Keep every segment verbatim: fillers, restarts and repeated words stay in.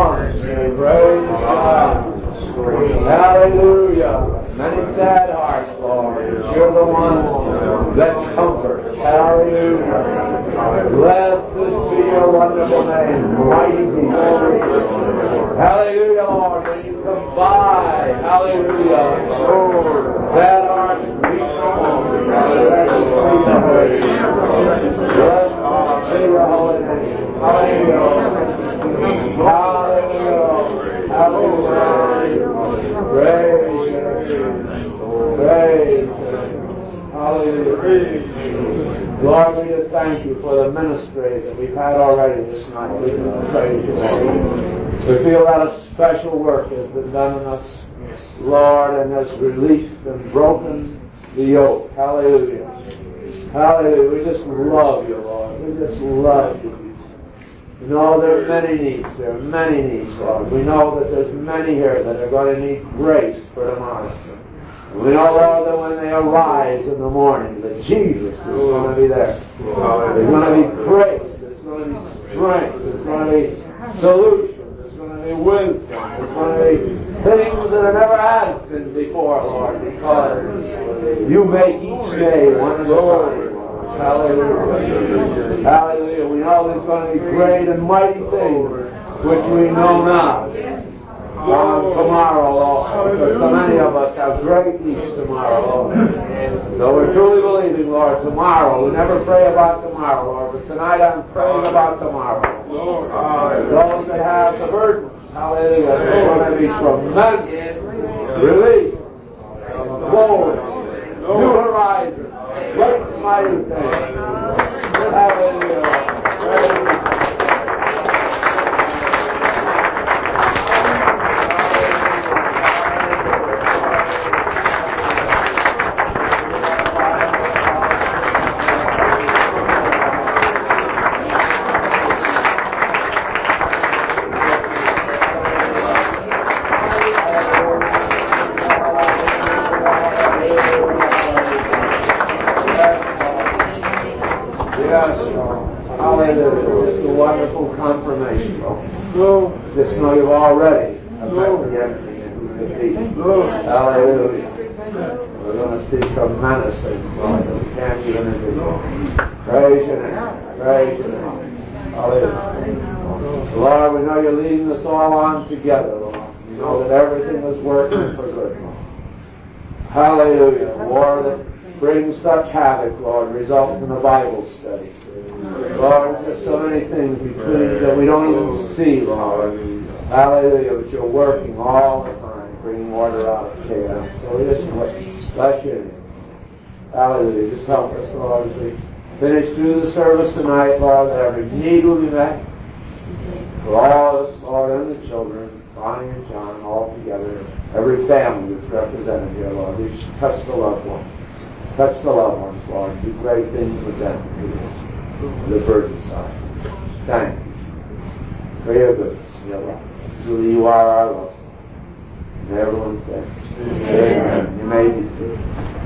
morning. Praise God. Hallelujah. Many sad hearts, Lord. You're the one that comforts. Hallelujah. Blessed be your wonderful name. Mighty Jesus. Hallelujah, Lord. When you come by, hallelujah, Lord, that art weak from blessed be your holy name. Hallelujah. Hallelujah. Hallelujah. Praise you. Praise you. Hallelujah. Lord, we just thank you for the ministry that we've had already this night. We praise you. We feel that a special work has been done in us, Lord, and has released and broken the yoke. Hallelujah. Hallelujah. We just love you, Lord. We just love you. We know there are many needs. There are many needs, Lord. We know that there's many here that are going to need grace for tomorrow. And we know, Lord, that when they arise in the morning, that Jesus is going to be there. There's going to be grace. There's going to be strength. There's going to be solution. There's going to be wisdom. There's going to be things that have never had been before, Lord, because you make each day one of the time. Hallelujah. Hallelujah. We know there's going to be great and mighty things which we know not. On tomorrow, Lord. Because so many of us have great needs tomorrow, Lord. So we're truly believing, Lord, tomorrow. We never pray about tomorrow, Lord, but tonight I'm praying about tomorrow. Uh, those that have the burdens, hallelujah, there's going to be tremendous relief, glory, new horizons. Great mighty things. Hallelujah. Praise just know you've already affected everything and defeated. Hallelujah. We're going to see tremendous things, Lord, that we can't even envision. Praise your name. Praise your name. Hallelujah. Lord, we know you're leading us all on together, Lord. We know that everything is working for good, Lord. Hallelujah. War that brings such havoc, Lord, results in a Bible study. Lord, there's so many things between that we don't even see, Lord. Hallelujah, but you're working all the time, bringing order out of chaos. So we just bless you. Hallelujah. Just help us, Lord, as we finish through the service tonight, Lord, that every need will be met. For all of us, Lord, and the children, Bonnie and John, all together, every family that's represented here, Lord. We just touch the loved ones. Touch the loved ones, Lord. Do great things with them. The burden side. Thank you for your goodness and your love. Truly you are our love. And everyone says, amen. You may be seated.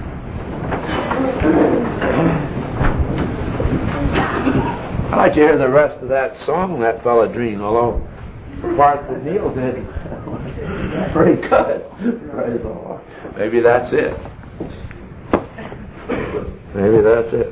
I'd like to hear the rest of that song that fella dreamed, although the part that Neil did, pretty good. Praise the Lord. Maybe that's it. Maybe that's it.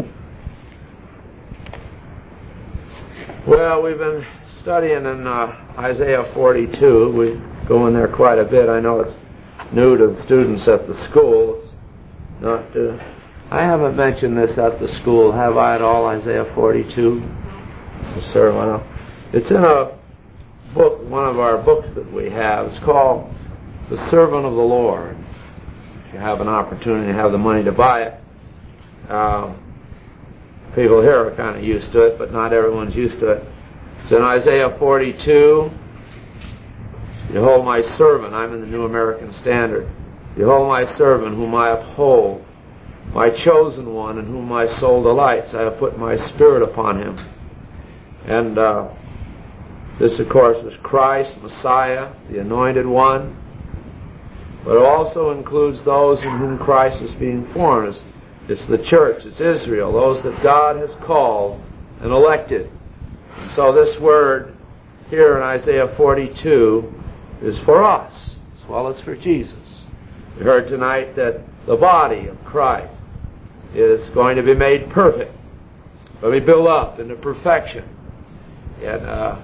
Well, we've been studying in uh, Isaiah forty-two. We go in there quite a bit. I know it's new to the students at the school. It's not. Uh, I haven't mentioned this at the school, have I, at all? Isaiah forty-two. Yes, sir. Well, it's in a book, one of our books that we have. It's called The Servant of the Lord. If you have an opportunity to have the money to buy it. Uh, People here are kind of used to it, but not everyone's used to it. It's in Isaiah forty-two. Behold my servant. I'm in the New American Standard. Behold my servant whom I uphold, my chosen one in whom my soul delights. I have put my spirit upon him. And uh, this, of course, is Christ, Messiah, the Anointed One. But it also includes those in whom Christ is being formed. It's the church, it's Israel, those that God has called and elected. And so this word here in Isaiah forty-two is for us as well as for Jesus. We heard tonight that the body of Christ is going to be made perfect, will be built up into perfection. And uh,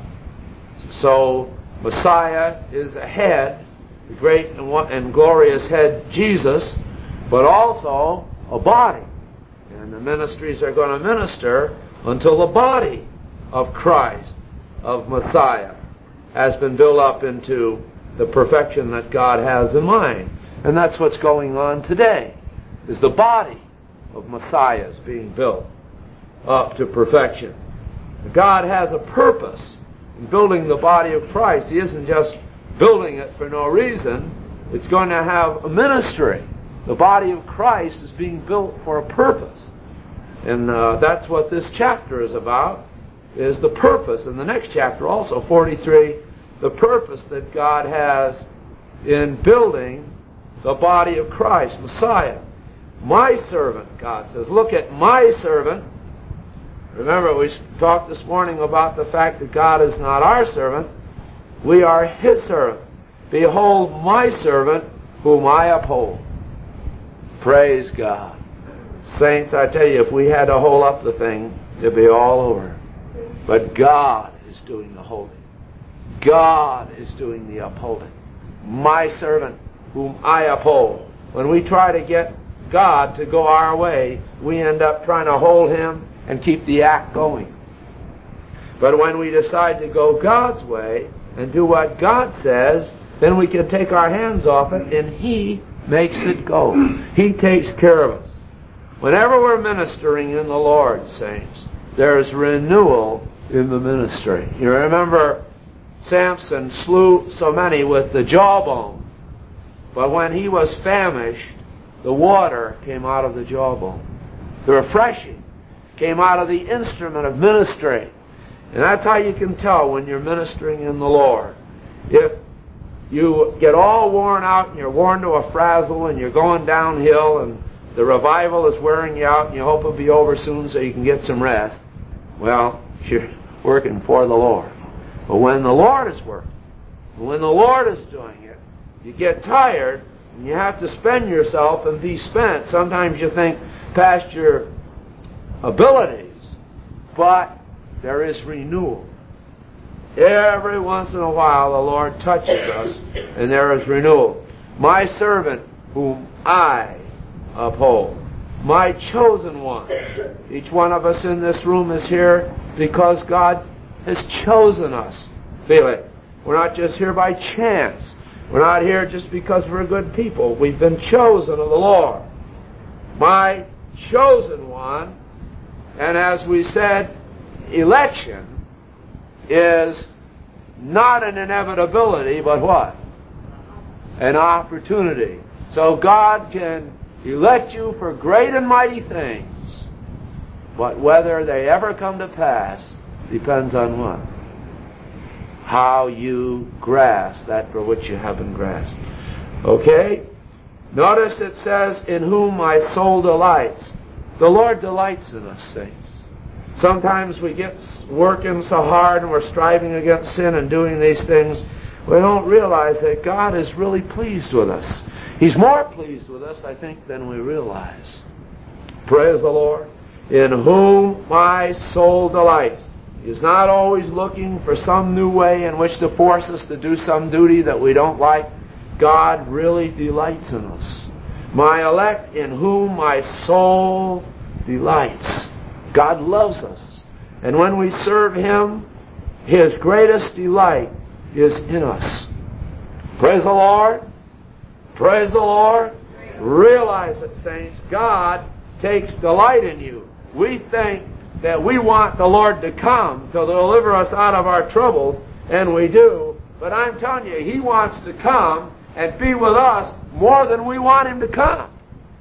so Messiah is a head, the great and, and glorious head Jesus, but also a body. And the ministries are going to minister until the body of Christ, of Messiah, has been built up into the perfection that God has in mind. And that's what's going on today, is the body of Messiah is being built up to perfection. God has a purpose in building the body of Christ. He isn't just building it for no reason. It's going to have a ministry. The body of Christ is being built for a purpose. And uh, that's what this chapter is about, is the purpose. In the next chapter also, forty-three, the purpose that God has in building the body of Christ, Messiah. My servant, God says. Look at my servant. Remember, we talked this morning about the fact that God is not our servant. We are His servant. Behold, my servant, whom I uphold. Praise God. Saints, I tell you, if we had to hold up the thing, it'd be all over. But God is doing the holding. God is doing the upholding. My servant, whom I uphold. When we try to get God to go our way, we end up trying to hold Him and keep the act going. But when we decide to go God's way and do what God says, then we can take our hands off it and He makes it go. He takes care of us. Whenever we're ministering in the Lord, saints, there's renewal in the ministry. You remember Samson slew so many with the jawbone, but when he was famished, the water came out of the jawbone. The refreshing came out of the instrument of ministry. And that's how you can tell when you're ministering in the Lord. If you get all worn out and you're worn to a frazzle and you're going downhill and the revival is wearing you out and you hope it'll be over soon so you can get some rest, well, you're working for the Lord. But when the Lord is working, when the Lord is doing it, you get tired and you have to spend yourself and be spent. Sometimes you think past your abilities, but there is renewal. Every once in a while the Lord touches us and there is renewal. My servant whom I uphold. My chosen one. Each one of us in this room is here because God has chosen us. Feel it. We're not just here by chance. We're not here just because we're good people. We've been chosen of the Lord. My chosen one. And as we said, election is not an inevitability, but what? An opportunity. So God can elect you for great and mighty things, but whether they ever come to pass depends on what? How you grasp that for which you have been grasped. Okay? Notice it says, in whom my soul delights. The Lord delights in us, saints. Sometimes we get working so hard and we're striving against sin and doing these things, we don't realize that God is really pleased with us. He's more pleased with us, I think, than we realize. Praise the Lord. In whom my soul delights. He's not always looking for some new way in which to force us to do some duty that we don't like. God really delights in us. My elect, in whom my soul delights. God loves us. And when we serve Him, His greatest delight is in us. Praise the Lord. Praise the Lord. Realize it, saints. God takes delight in you. We think that we want the Lord to come to deliver us out of our troubles, and we do. But I'm telling you, He wants to come and be with us more than we want Him to come.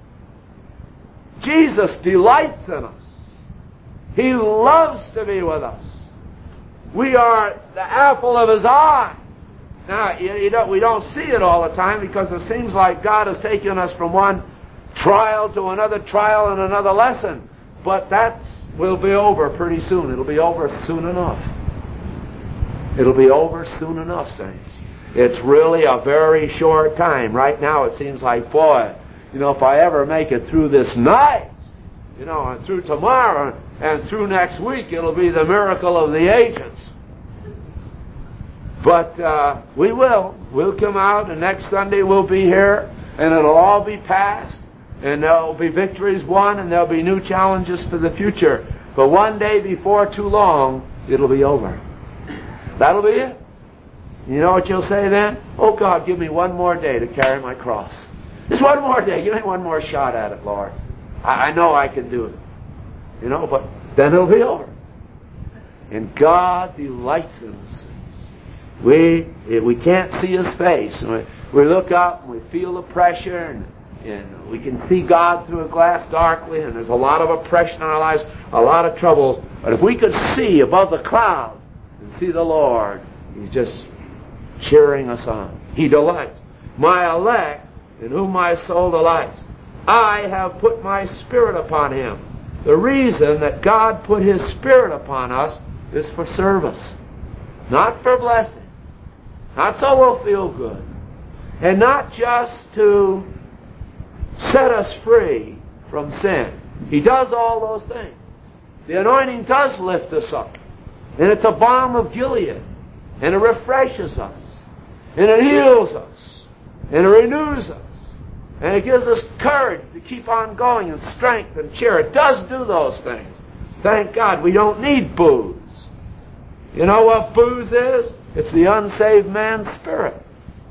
Jesus delights in us. He loves to be with us. We are the apple of His eye. Now, you, you don't, we don't see it all the time because it seems like God has taken us from one trial to another trial and another lesson. But that will be over pretty soon. It'll be over soon enough. It'll be over soon enough, saints. It's really a very short time. Right now it seems like, boy, you know, if I ever make it through this night, you know, and through tomorrow, and through next week, it'll be the miracle of the ages. But uh, we will. We'll come out, and next Sunday we'll be here, and it'll all be past, and there'll be victories won, and there'll be new challenges for the future. But one day before too long, it'll be over. That'll be it. You know what you'll say then? Oh, God, give me one more day to carry my cross. Just one more day. Give me one more shot at it, Lord. I, I know I can do it. You know, but then it'll be over. And God delights in us. We we can't see His face. We, we look up and we feel the pressure, and, and we can see God through a glass darkly, and there's a lot of oppression in our lives, a lot of troubles. But if we could see above the clouds and see the Lord, He's just cheering us on. He delights. My elect, in whom my soul delights. I have put my Spirit upon him. The reason that God put His Spirit upon us is for service, not for blessing. Not so we'll feel good. And not just to set us free from sin. He does all those things. The anointing does lift us up. And it's a balm of Gilead. And it refreshes us. And it heals us. And it renews us. And it gives us courage to keep on going, and strength and cheer. It does do those things. Thank God we don't need booze. You know what booze is? It's the unsaved man's spirit.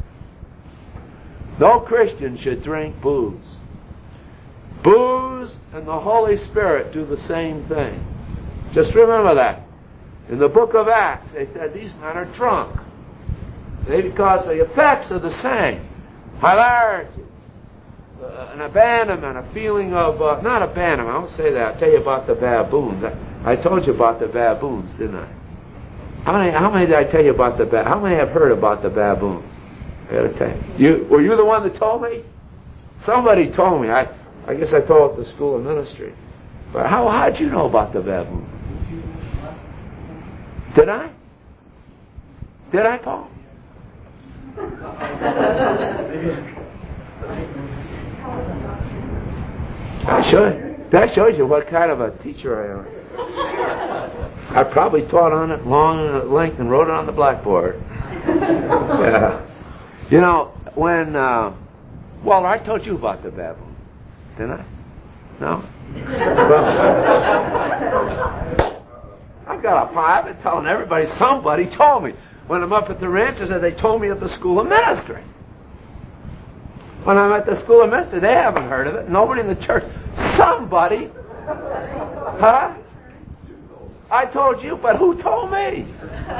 No Christian should drink booze. Booze and the Holy Spirit do the same thing. Just remember that. In the book of Acts, they said these men are drunk. They, because the effects are the same. Hilarity, uh, an abandonment, a feeling of, uh, not abandonment, I won't say that. I'll tell you about the baboons. I, I told you about the baboons, didn't I? How many, how many did I tell you about the baboons? How many have heard about the baboons? I gotta tell you. you. Were you the one that told me? Somebody told me. I, I guess I told at the school of ministry. But how, how did you know about the baboons? Did I? Did I, Paul? I should. That shows you what kind of a teacher I am. I probably taught on it long and at length and wrote it on the blackboard. Yeah. You know, when, uh, Walter, I told you about the baboon, didn't I? No? Well, I've got a pie. I've been telling everybody. Somebody told me. When I'm up at the ranch, I said, they told me at the school of ministry. When I'm at the school of ministry, they haven't heard of it. Nobody in the church. Somebody. Huh? I told you, but who told me?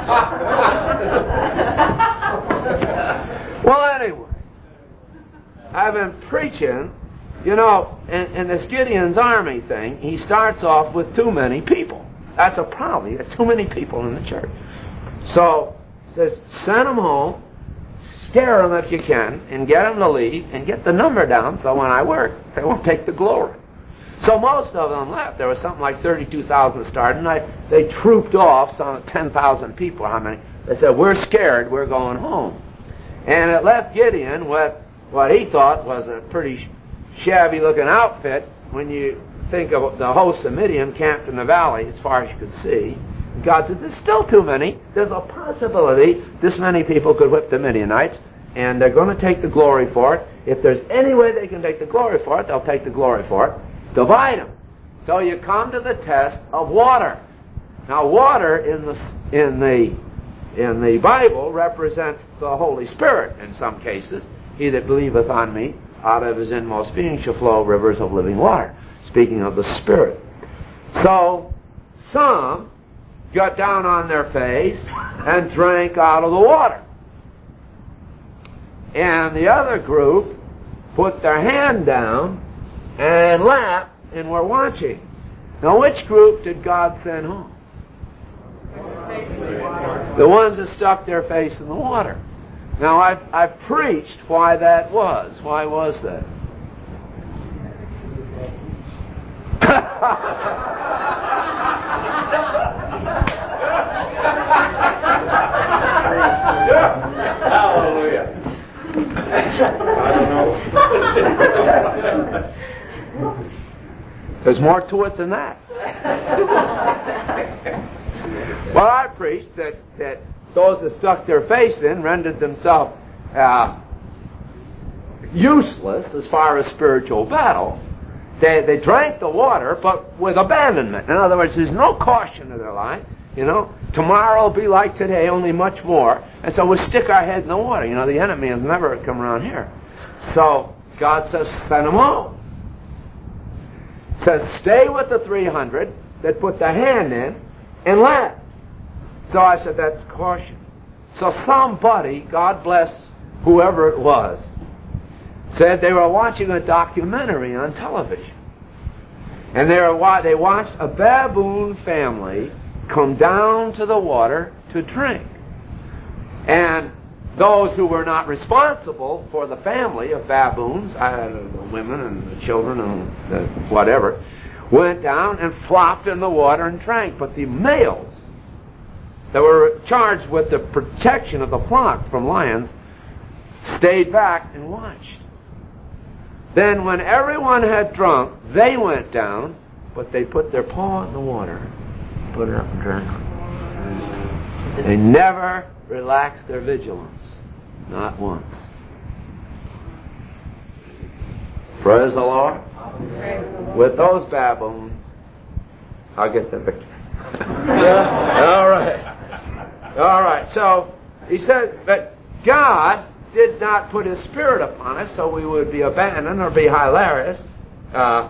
Well, anyway, I've been preaching, you know, in, in this Gideon's army thing, he starts off with too many people. That's a problem. You got too many people in the church. So, says, send them home, scare them if you can, and get them to leave, and get the number down so when I work, they won't take the glory. So most of them left. There was something like thirty-two thousand started, and I, they trooped off, some ten thousand people, how many? They said, we're scared, we're going home. And it left Gideon with what he thought was a pretty shabby-looking outfit when you think of the hosts of Midian camped in the valley as far as you could see. God said, there's still too many. There's a possibility this many people could whip the Midianites, and they're going to take the glory for it. If there's any way they can take the glory for it, they'll take the glory for it. Divide them. So you come to the test of water. Now, water in the in the in the Bible represents the Holy Spirit in some cases. He that believeth on me, out of his inmost being shall flow rivers of living water. Speaking of the Spirit. So, some got down on their face and drank out of the water. And the other group put their hand down and laughed and were watching. Now, which group did God send home? The ones that stuck their face in the water. Now, I've, I've preached why that was. Why was that? I don't know. There's more to it than that. Well, I preached that, that those that stuck their face in rendered themselves uh, useless as far as spiritual battle. They, they drank the water, but with abandonment. In other words, there's no caution in their life. You know, tomorrow will be like today, only much more. And so we stick our head in the water. You know, the enemy has never come around here. So God says, send them all. Says, stay with the three hundred that put the hand in and left. So I said, that's caution. So somebody, God bless whoever it was, said they were watching a documentary on television. And they, were, they watched a baboon family come down to the water to drink. And those who were not responsible for the family of baboons, uh, the women and the children and the whatever, went down and flopped in the water and drank. But the males that were charged with the protection of the flock from lions stayed back and watched. Then when everyone had drunk, they went down, but they put their paw in the water, put it up and drank. They never relaxed their vigilance, not once. Praise the Lord. With those baboons, I'll get the victory. All right. All right. So he says that God did not put His Spirit upon us so we would be abandoned or be hilarious, uh,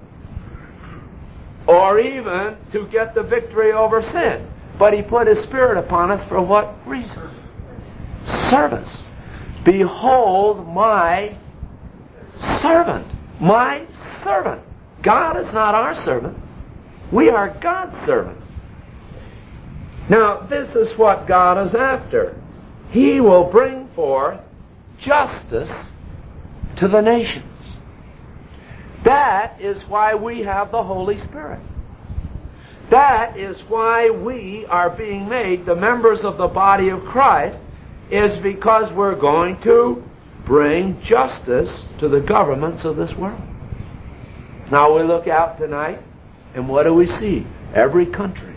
or even to get the victory over sin. But He put His Spirit upon us for what reason? Service. Behold my servant. My servant. God is not our servant. We are God's servant. Now, this is what God is after. He will bring forth justice to the nations. That is why we have the Holy Spirit. That is why we are being made the members of the body of Christ, is because we're going to bring justice to the governments of this world. Now we look out tonight, and what do we see? Every country.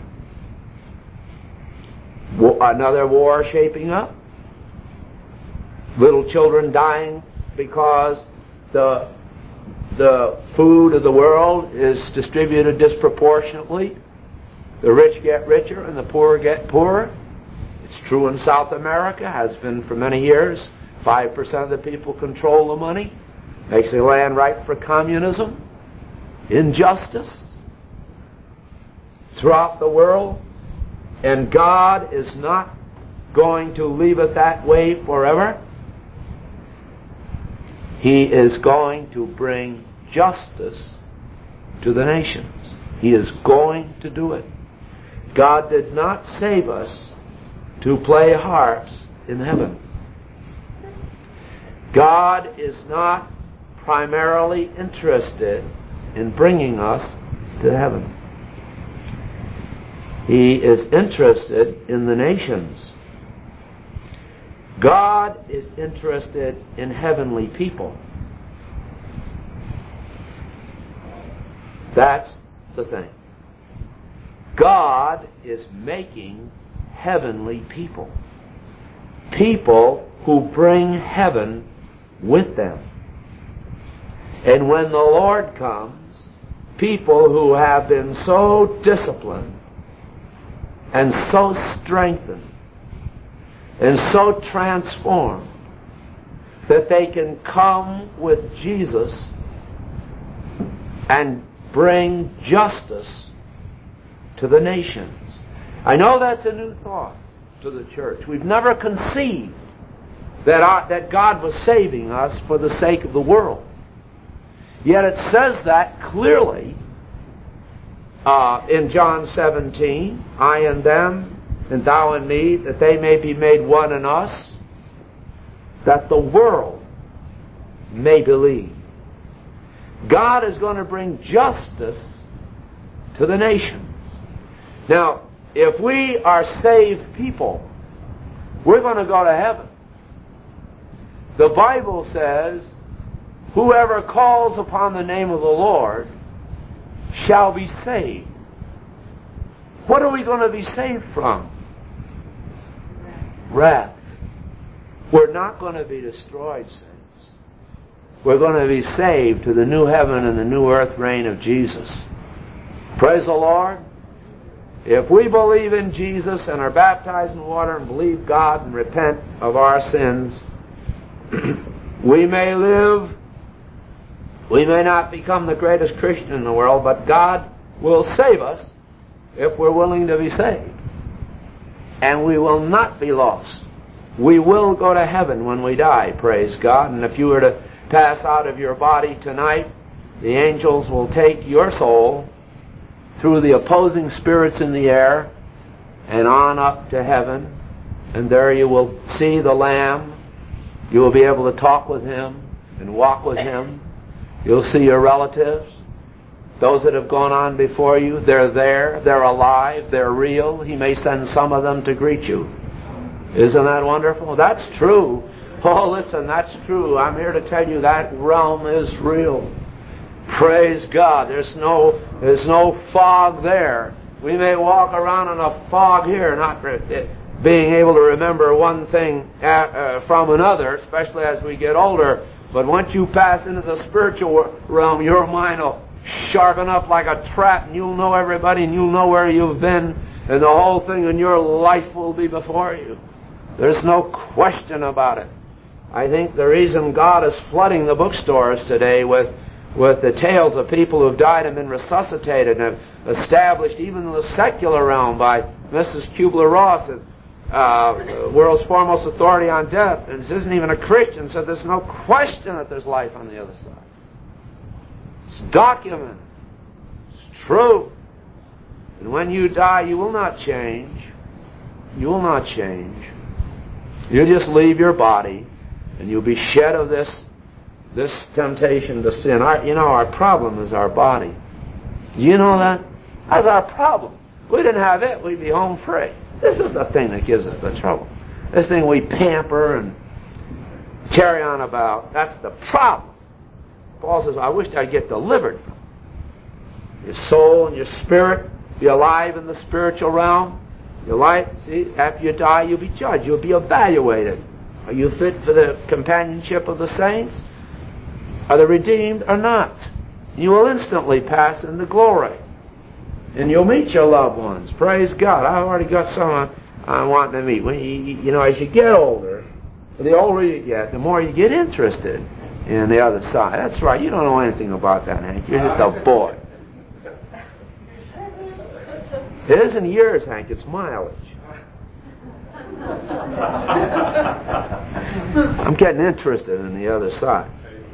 Another war shaping up. Little children dying because the the food of the world is distributed disproportionately. The rich get richer and the poor get poorer. It's true in South America, has been for many years. Five percent of the people control the money. Makes the land ripe for communism. Injustice throughout the world. And God is not going to leave it that way forever. He is going to bring justice to the nations. He is going to do it. God did not save us to play harps in heaven. God is not primarily interested in bringing us to heaven. He is interested in the nations. God is interested in heavenly people. That's the thing. God is making heavenly people. People who bring heaven with them. And when the Lord comes, people who have been so disciplined and so strengthened and so transformed that they can come with Jesus and bring justice to the nations. I know that's a new thought to the church. We've never conceived that, our, that God was saving us for the sake of the world. Yet it says that clearly uh, in John seventeen, I and them, and thou and me, that they may be made one in us, that the world may believe. God is going to bring justice to the nations. Now, if we are saved people, we're going to go to heaven. The Bible says, whoever calls upon the name of the Lord shall be saved. What are we going to be saved from? Wrath. We're not going to be destroyed, saints. We're going to be saved to the new heaven and the new earth reign of Jesus. Praise the Lord. If we believe in Jesus and are baptized in water and believe God and repent of our sins, we may live, we may not become the greatest Christian in the world, but God will save us if we're willing to be saved. And we will not be lost. We will go to heaven when we die, praise God. And if you were to pass out of your body tonight, the angels will take your soul through the opposing spirits in the air and on up to heaven. And there you will see the Lamb. You will be able to talk with Him and walk with Him. You'll see your relatives. Those that have gone on before you, they're there, they're alive, they're real. He may send some of them to greet you. Isn't that wonderful? That's true. Oh, listen, that's true. I'm here to tell you that realm is real. Praise God. There's no, there's no fog there. We may walk around in a fog here, not being able to remember one thing uh, from another, especially as we get older. But once you pass into the spiritual realm, your mind will sharpen up like a trap, and you'll know everybody, and you'll know where you've been, and the whole thing in your life will be before you. There's no question about it. I think the reason God is flooding the bookstores today with with the tales of people who have died and been resuscitated and have established even in the secular realm by Missus Kubler-Ross, uh, world's foremost authority on death, and this isn't even a Christian, so there's no question that there's life on the other side. It's documented. It's true. And when you die, you will not change. You will not change. You'll just leave your body, and you'll be shed of this this temptation to sin. Our, you know, our problem is our body. You know that? That's our problem. If we didn't have it, we'd be home free. This is the thing that gives us the trouble. This thing we pamper and carry on about. That's the problem. Paul says, I wish I'd get delivered from it. Your soul and your spirit be alive in the spiritual realm. Your life, see, after you die, you'll be judged. You'll be evaluated. Are you fit for the companionship of the saints? Are they redeemed or not? You will instantly pass into glory. And you'll meet your loved ones. Praise God. I've already got someone I'm wanting to meet. When you, you know, as you get older, the older you get, the more you get interested in the other side. That's right. You don't know anything about that, Hank. You're just a boy. It isn't years, Hank. It's mileage. I'm getting interested in the other side.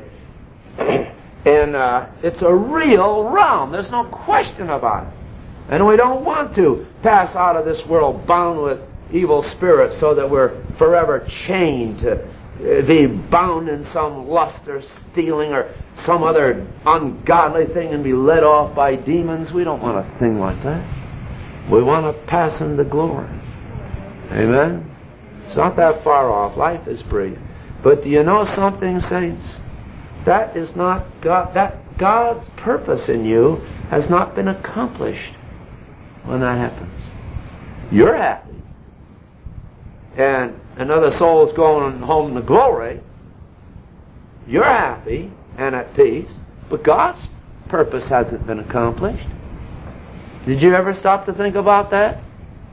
And uh, it's a real realm. There's no question about it. And we don't want to pass out of this world bound with evil spirits so that we're forever chained to be bound in some lust or stealing or some other ungodly thing and be led off by demons. We don't want a thing like that. We want to pass into glory. Amen? It's not that far off. Life is brief. But do you know something, saints? That is not God. That God's purpose in you has not been accomplished when that happens. You're happy. And another soul is going home to glory. You're happy and at peace. But God's purpose hasn't been accomplished. Did you ever stop to think about that?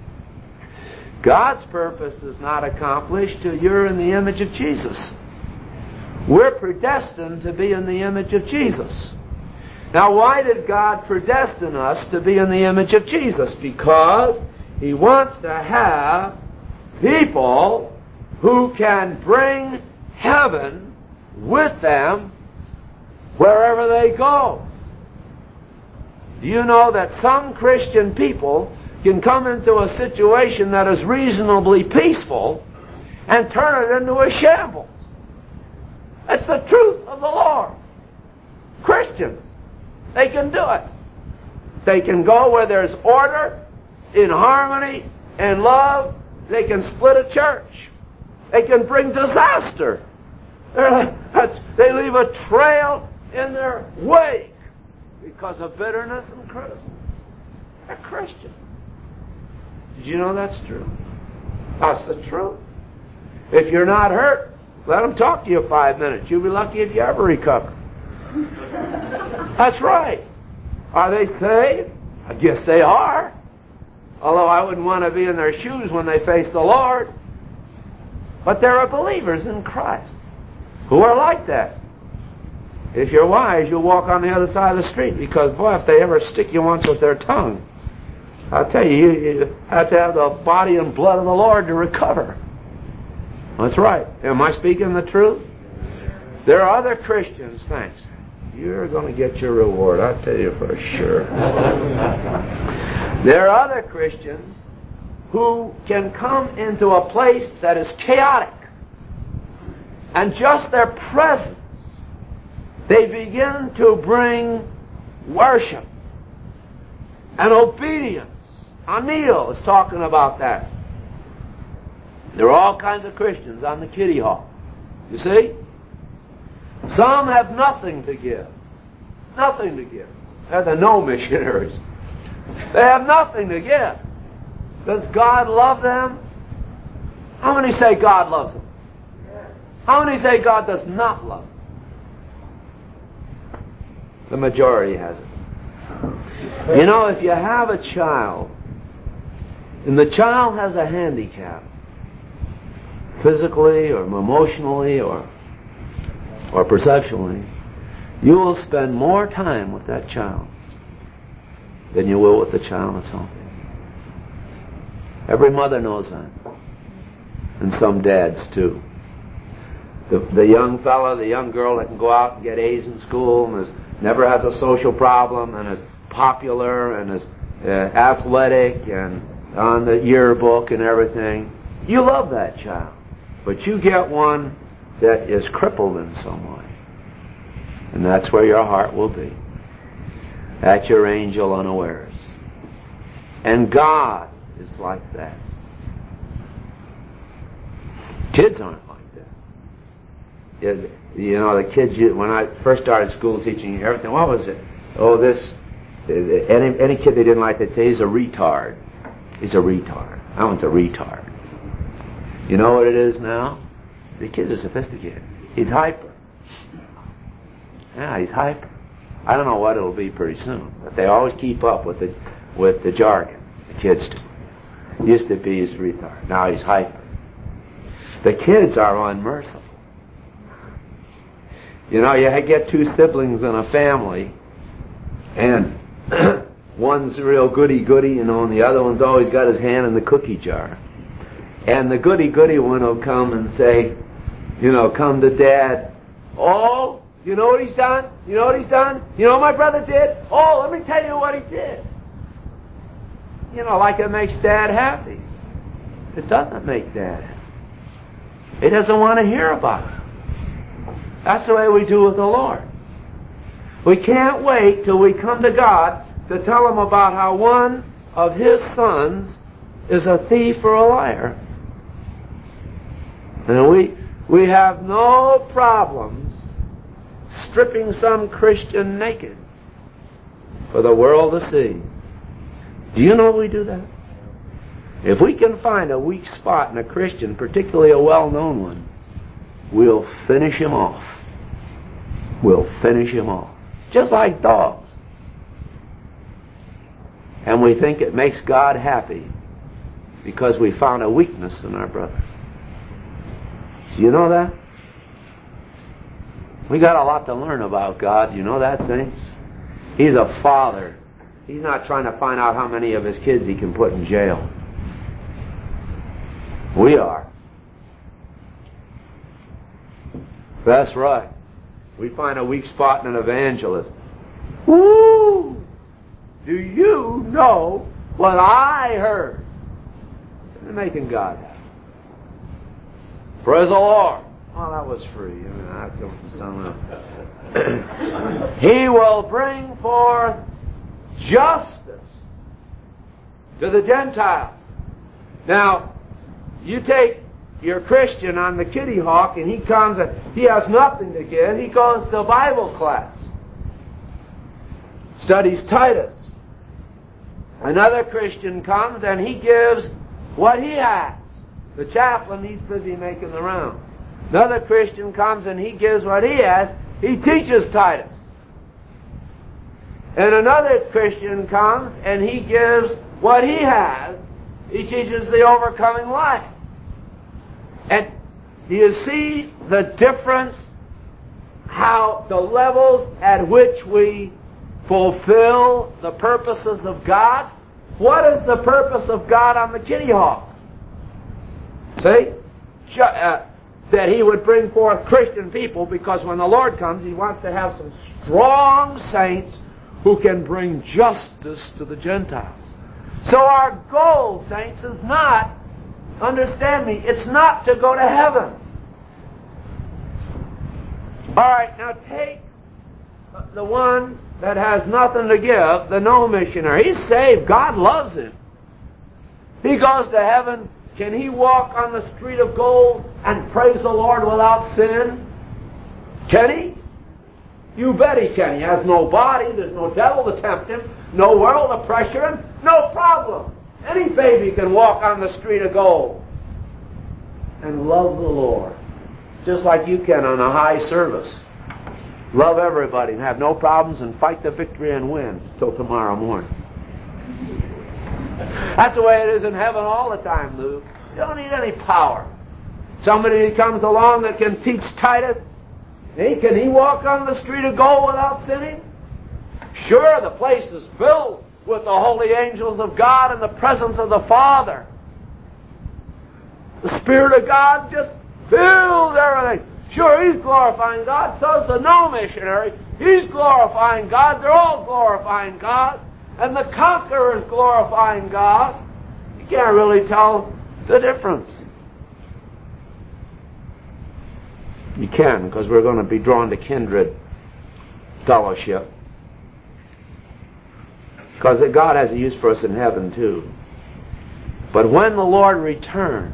God's purpose is not accomplished till you're in the image of Jesus. We're predestined to be in the image of Jesus. Now, why did God predestine us to be in the image of Jesus? Because He wants to have people who can bring heaven with them wherever they go. Do you know that some Christian people can come into a situation that is reasonably peaceful and turn it into a shambles? That's the truth of the Lord. Christians, they can do it. They can go where there's order, in harmony, and love. They can split a church. They can bring disaster That's, they leave a trail in their wake because of bitterness and criticism. They're Christian. Did you know that's true? That's the truth. If you're not hurt, let them talk to you five minutes. You'll be lucky if you ever recover. That's right. Are they saved? I guess they are. Although I wouldn't want to be in their shoes when they face the Lord. But there are believers in Christ who are like that. If you're wise, you'll walk on the other side of the street, because, boy, if they ever stick you once with their tongue, I'll tell you, you, you have to have the body and blood of the Lord to recover. That's right. Am I speaking the truth? There are other Christians, thanks. You're going to get your reward, I'll tell you for sure. There are other Christians who can come into a place that is chaotic, and just their presence, they begin to bring worship and obedience. Anil is talking about that. There are all kinds of Christians on the kiddie hall. You see? Some have nothing to give. Nothing to give. They're the no missionaries. They have nothing to give. Does God love them? How many say God loves them? How many say God does not love them? The majority has it. You know, if you have a child, and the child has a handicap, physically or emotionally or or perceptually, you will spend more time with that child than you will with the child that's home. Every mother knows that. And some dads too. The, the young fella, the young girl that can go out and get A's in school and is, never has a social problem and is popular and is uh, athletic and on the yearbook and everything, you love that child. But you get one that is crippled in some way, and that's where your heart will be. That's your angel unawares. And God is like that. Kids aren't like that. You know, the kids, when I first started school teaching everything, what was it? Oh, this, any, any kid they didn't like, they'd say, he's a retard. He's a retard. I want a retard. You know what it is now? The kids are sophisticated. He's hyper. Yeah, he's hyper. I don't know what it'll be pretty soon, but they always keep up with the with the jargon. The kids do. Used to be he's a retard. Now he's hyper. The kids are unmerciful. You know, you get two siblings in a family, and one's real goody-goody, you know, and the other one's always got his hand in the cookie jar. And the goody-goody one will come and say, you know, come to Dad. Oh, you know what he's done? You know what he's done? You know what my brother did? Oh, let me tell you what he did. You know, like it makes Dad happy. It doesn't make Dad happy. He doesn't want to hear about it. That's the way we do with the Lord. We can't wait till we come to God to tell Him about how one of His sons is a thief or a liar. And we we have no problems stripping some Christian naked for the world to see. Do you know we do that? If we can find a weak spot in a Christian, particularly a well-known one, we'll finish him off. We'll finish him off. Just like dogs. And we think it makes God happy because we found a weakness in our brother. Do you know that? We got a lot to learn about God. You know that, saints? He's a father. He's not trying to find out how many of his kids he can put in jail. We are. That's right. We find a weak spot in an evangelist. Woo! Do you know what I heard? They're making God happy. Praise the Lord. Well, that was free. I mean, I don't sound He will bring forth justice to the Gentiles. Now, you take your Christian on the Kitty Hawk and he comes and he has nothing to give, he goes to Bible class, studies Titus. Another Christian comes and he gives what he has. The chaplain, he's busy making the round. Another Christian comes and he gives what he has. He teaches Titus. And another Christian comes and he gives what he has. He teaches the overcoming life. And do you see the difference? How the levels at which we fulfill the purposes of God? What is the purpose of God on the Kitty Hawk? See? Uh, that He would bring forth Christian people, because when the Lord comes, He wants to have some strong saints who can bring justice to the Gentiles. So our goal, saints, is not, understand me, it's not to go to heaven. All right, now take the one that has nothing to give, the no missionary. He's saved. God loves him. He goes to heaven. Can he walk on the street of gold and praise the Lord without sin? Can he? You bet he can. He has no body. There's no devil to tempt him. No world to pressure him. No problem. Any baby can walk on the street of gold and love the Lord, just like you can on a high service. Love everybody and have no problems and fight the victory and win till tomorrow morning. That's the way it is in heaven all the time, Luke. You don't need any power. Somebody comes along that can teach Titus. Hey, can he walk on the street of gold without sinning? Sure, the place is filled with the holy angels of God and the presence of the Father. The Spirit of God just fills everything. Sure, he's glorifying God. So's the no missionary. He's glorifying God. They're all glorifying God. And the conqueror is glorifying God. You can't really tell the difference. You can, because we're going to be drawn to kindred fellowship. Because God has a use for us in heaven too. But when the Lord returns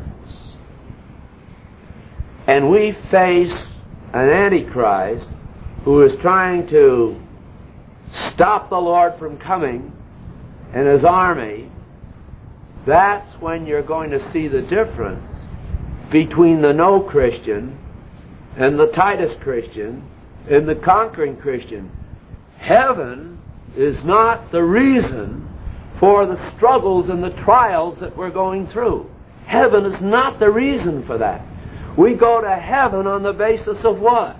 and we face an Antichrist who is trying to stop the Lord from coming and His army, that's when you're going to see the difference between the no Christian and the Titus Christian and the conquering Christian. Heaven is not the reason for the struggles and the trials that we're going through. Heaven is not the reason for that. We go to heaven on the basis of what?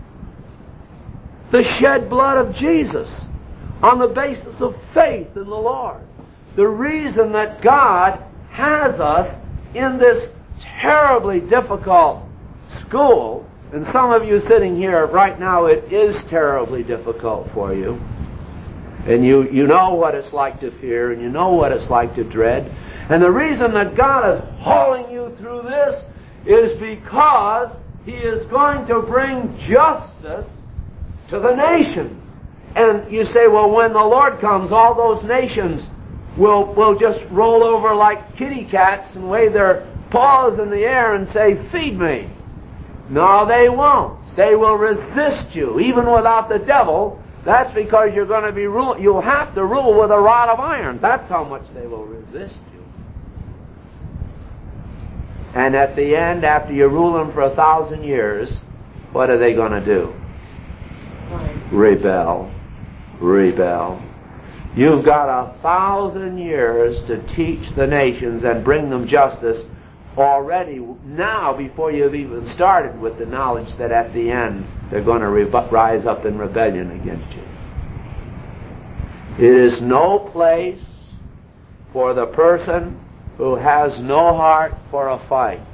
The shed blood of Jesus. On the basis of faith in the Lord. The reason that God has us in this terribly difficult school, and some of you sitting here right now, it is terribly difficult for you. And you, you know what it's like to fear, and you know what it's like to dread. And the reason that God is hauling you through this is because He is going to bring justice to the nations. And you say, well, when the Lord comes, all those nations will, will just roll over like kitty cats and wave their paws in the air and say, feed me. No, they won't. They will resist you, even without the devil. That's because you're going to be rule. You'll have to rule with a rod of iron. That's how much they will resist you. And at the end, after you rule them for a thousand years, what are they going to do? Rebel. Rebel. You've got a thousand years to teach the nations and bring them justice already now, before you've even started with the knowledge that at the end they're going to re- rise up in rebellion against you. It is no place for the person who has no heart for a fight.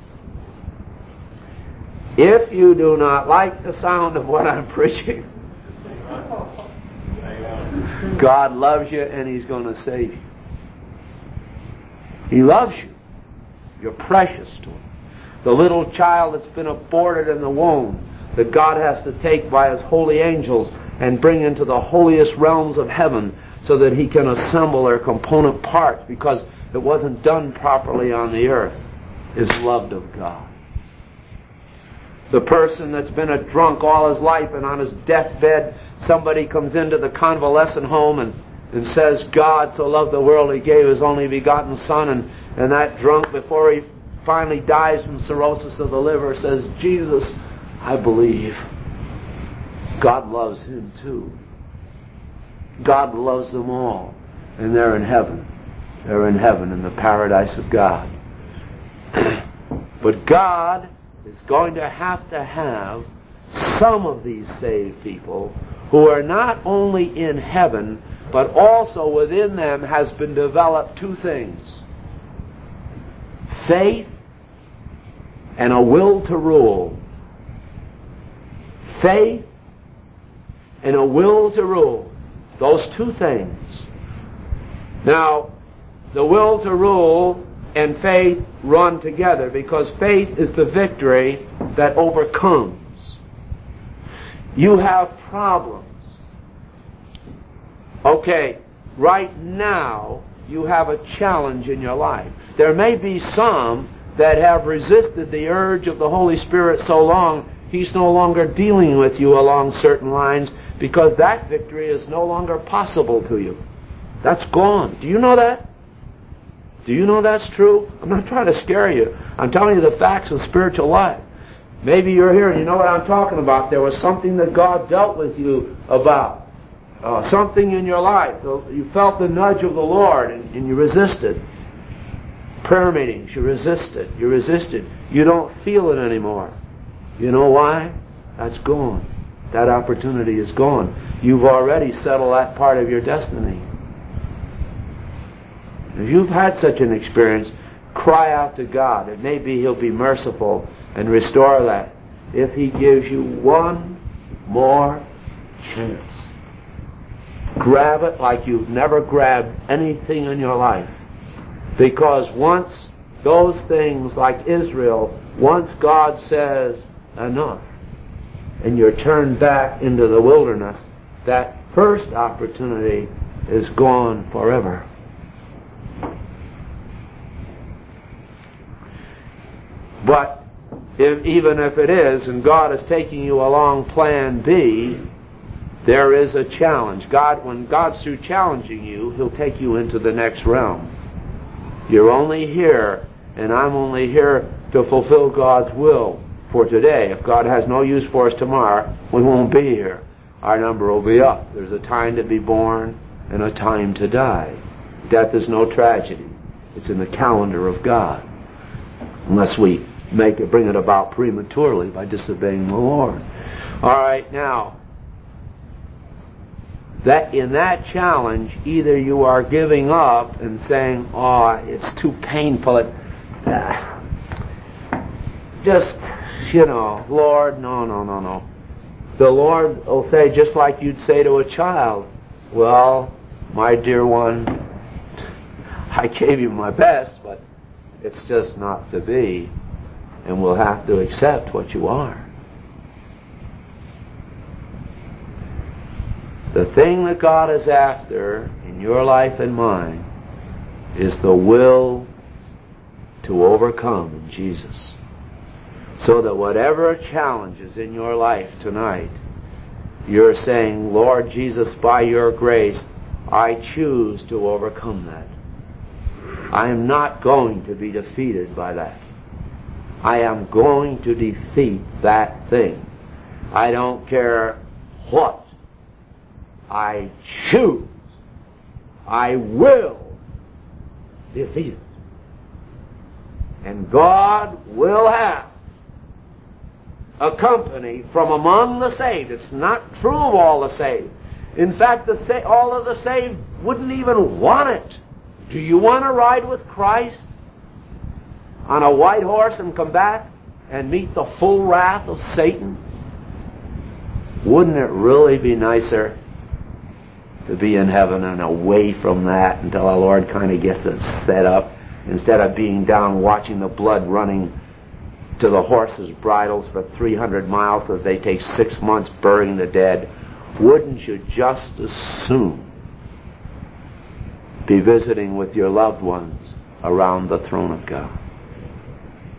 If you do not like the sound of what I'm preaching, God loves you and He's going to save you. He loves you. You're precious to Him. The little child that's been aborted in the womb that God has to take by His holy angels and bring into the holiest realms of heaven so that He can assemble their component parts because it wasn't done properly on the earth. is loved of God. The person that's been a drunk all his life and on his deathbed, somebody comes into the convalescent home and, and says, God so loved the world, He gave His only begotten Son, and, and that drunk, before he finally dies from cirrhosis of the liver, says, Jesus, I believe. God loves him too. God loves them all. And they're in heaven. They're in heaven in the paradise of God. But God is going to have to have some of these saved people who are not only in heaven, but also within them has been developed two things: faith and a will to rule. Faith and a will to rule. Those two things. Now, the will to rule and faith run together, because faith is the victory that overcomes. You have problems. Okay, right now you have a challenge in your life. There may be some that have resisted the urge of the Holy Spirit so long, He's no longer dealing with you along certain lines, because that victory is no longer possible to you. That's gone. Do you know that? Do you know that's true? I'm not trying to scare you. I'm telling you the facts of spiritual life. Maybe you're here and you know what I'm talking about. There was something that God dealt with you about. Uh, something in your life. You felt the nudge of the Lord and, and you resisted. Prayer meetings, you resisted. You resisted. You don't feel it anymore. You know why? That's gone. That opportunity is gone. You've already settled that part of your destiny. If you've had such an experience, cry out to God. It may be He'll be merciful and restore that. If He gives you one more chance, grab it like you've never grabbed anything in your life. Because once those things, like Israel, once God says enough, and you're turned back into the wilderness, that first opportunity is gone forever. But if, even if it is, and God is taking you along plan B, there is a challenge. God, when God's through challenging you, He'll take you into the next realm. You're only here, and I'm only here to fulfill God's will for today. If God has no use for us tomorrow, we won't be here. Our number will be up. There's a time to be born and a time to die. Death is no tragedy. It's in the calendar of God. Unless we make it, bring it about prematurely by disobeying the Lord. All right, now, that in that challenge, either you are giving up and saying, "Oh, it's too painful. It, uh, just, you know, Lord, no, no, no, no." The Lord will say, just like you'd say to a child, "Well, my dear one, I gave you my best, but it's just not to be, and we'll have to accept what you are." The thing that God is after in your life and mine is the will to overcome in Jesus. So that whatever challenges in your life tonight, you're saying, "Lord Jesus, by your grace, I choose to overcome that. I am not going to be defeated by that. I am going to defeat that thing. I don't care what. I choose. I will defeat it." And God will have a company from among the saved. It's not true of all the saved. In fact, the sa- all of the saved wouldn't even want it. Do you want to ride with Christ on a white horse and come back and meet the full wrath of Satan? Wouldn't it really be nicer to be in heaven and away from that until our Lord kind of gets it set up, instead of being down watching the blood running to the horses' bridles for three hundred miles so that they take six months burying the dead? Wouldn't you just as soon be visiting with your loved ones around the throne of God?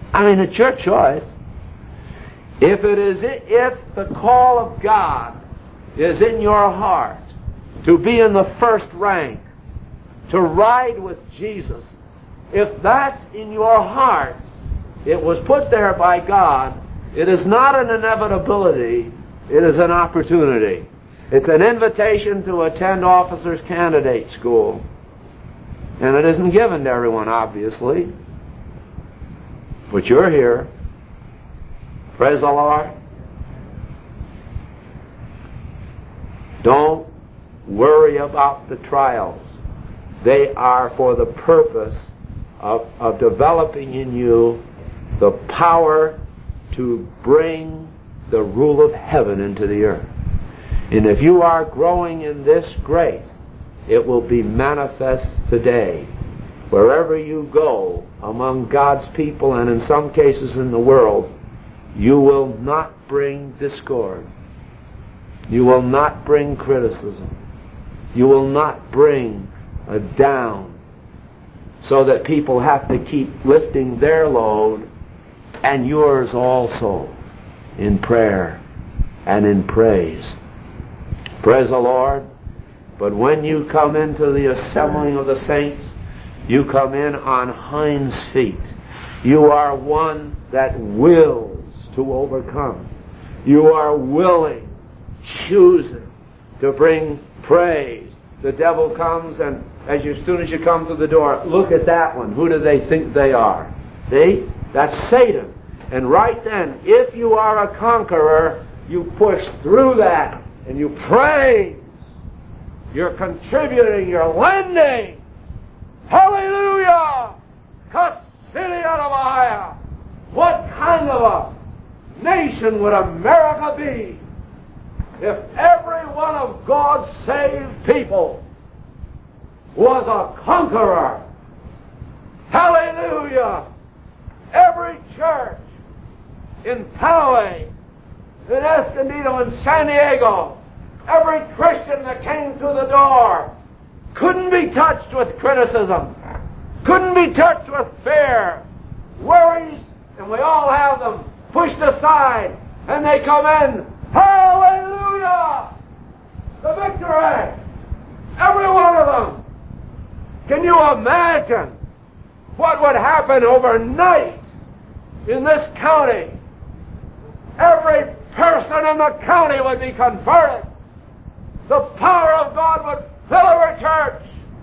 I mean, it's your choice. If it is, if the call of God is in your heart to be in the first rank, to ride with Jesus, if that's in your heart, it was put there by God. It is not an inevitability. It is an opportunity. It's an invitation to attend officers' candidate school. And it isn't given to everyone, obviously. But you're here. Praise the Lord. Don't worry about the trials. They are for the purpose of, of developing in you the power to bring the rule of heaven into the earth. And if you are growing in this grace, it will be manifest today. Wherever you go among God's people, and in some cases in the world, you will not bring discord. You will not bring criticism. You will not bring a down so that people have to keep lifting their load and yours also in prayer and in praise. Praise the Lord. But when you come into the assembling of the saints, you come in on hinds feet. You are one that wills to overcome. You are willing, choosing to bring praise. The devil comes, and as, you, as soon as you come to the door, look at that one. Who do they think they are? See? That's Satan. And right then, if you are a conqueror, you push through that, and you praise. You're contributing, you're lending. Hallelujah! Kassiliadabaya! What kind of a nation would America be if every one of God's saved people was a conqueror? Hallelujah! Every church in Poway, in Escondido, in San Diego, every Christian that came through the door couldn't be touched with criticism, couldn't be touched with fear, worries, and we all have them, pushed aside, and they come in. Hallelujah! The victory! Every one of them. Can you imagine what would happen overnight in this county? Every person in the county would be converted. The power of God would fill our church.